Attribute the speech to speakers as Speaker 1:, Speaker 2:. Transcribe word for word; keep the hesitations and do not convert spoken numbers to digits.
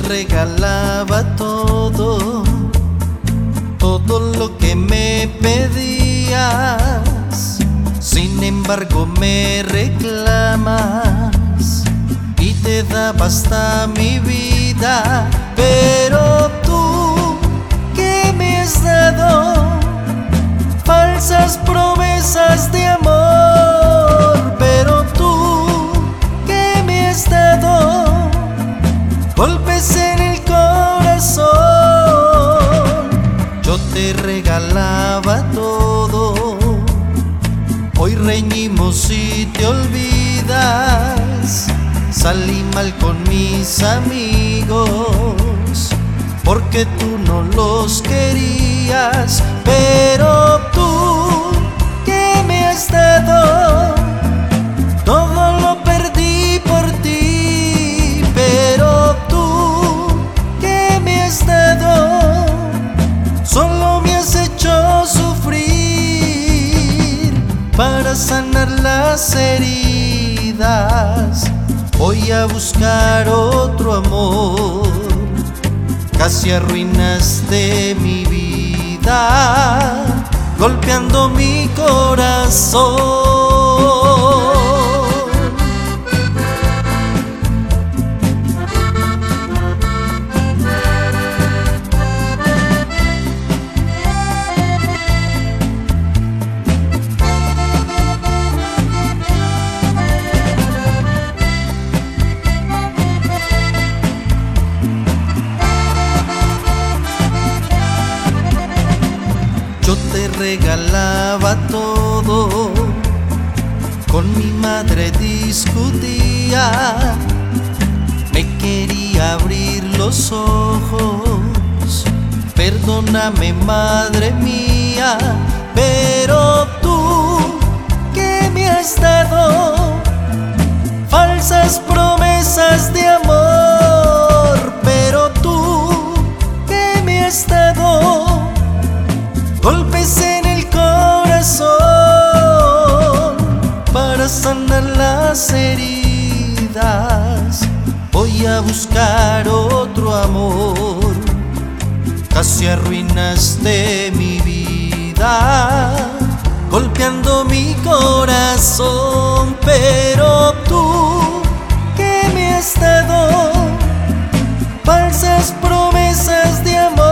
Speaker 1: regalaba todo, todo lo que me pedías. Sin embargo me reclamas y te daba hasta mi vida. Pero tú, ¿qué me has dado? Falsas promesas de amor. Pero tú, ¿qué me has dado? Golpes en el corazón. Yo te regalaba todo, hoy reñimos y te olvidas. Salí mal con mis amigos porque tú no los querías. Pero tú, ¿qué me has dado? Todo lo perdí por ti. Pero tú, ¿qué me has dado? Solo me has hecho sufrir. Para sanar las heridas voy a buscar otro amor. Casi arruinaste mi vida, golpeando mi corazón. Yo te regalaba todo, con mi madre discutía, me quería abrir los ojos. Perdóname, madre mía. Pero tú, ¿qué me has dado? Falsas promesas de amor. Pero tú, ¿qué me has dado? Golpes en el corazón. Para sanar las heridas voy a buscar otro amor. Casi arruinaste mi vida, golpeando mi corazón. Pero tú, ¿qué me has dado? Falsas promesas de amor.